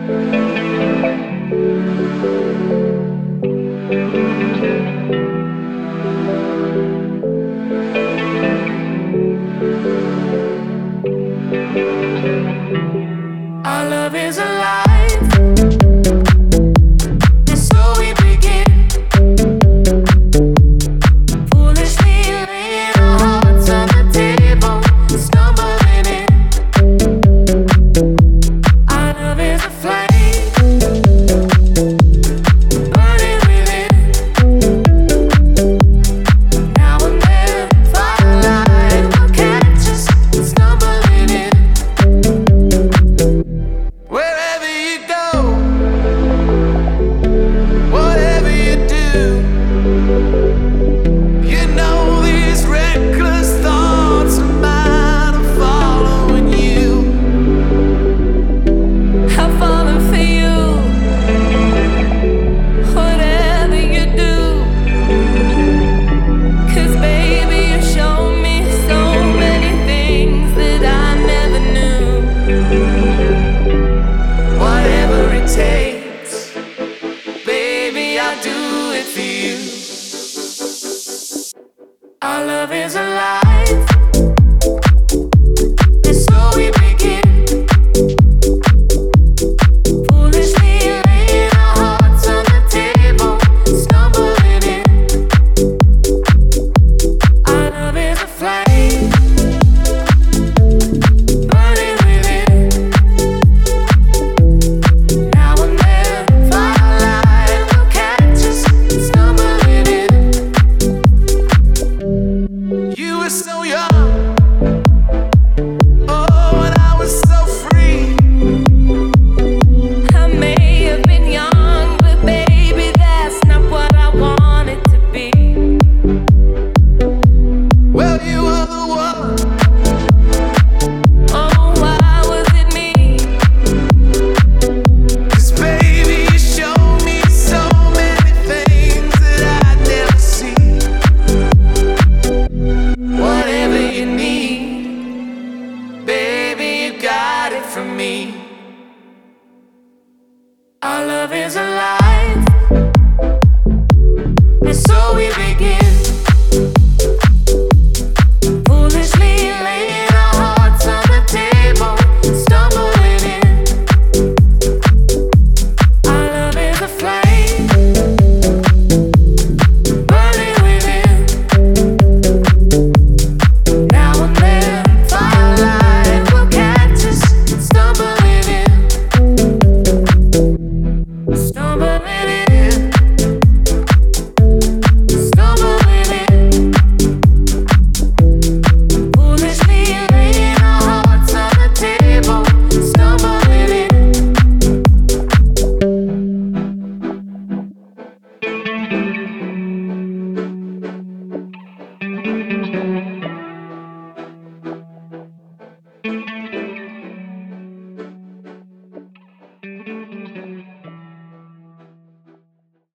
Our love is alive, and so we begin. Foolishly laying our hearts on the table, stumbling in. Our love is a flame, burning within. Now and then, firelight will catch us stumbling in. Wherever you go, whatever you do, you know these reckless thoughts of mine are following you. I'm falling for you, whatever you do. 'Cause baby, you show me so many things that I never knew. Whatever it takes, baby, I'll do it for you. Our love is alive, and so we begin. Foolishly laying our hearts on the table, stumbling in. Our love is a flame, burning within. Now and then, firelight will catch us stumbling in. You were so young, oh, and I was so free. I may have been young, but baby, that's not what I wanted to be. Well, you were the one. Oh, why was it me? 'Cause baby, you showed me so many things that I'd never see. Whatever you need, baby, you got it from me. Our love is alive, and so we begin.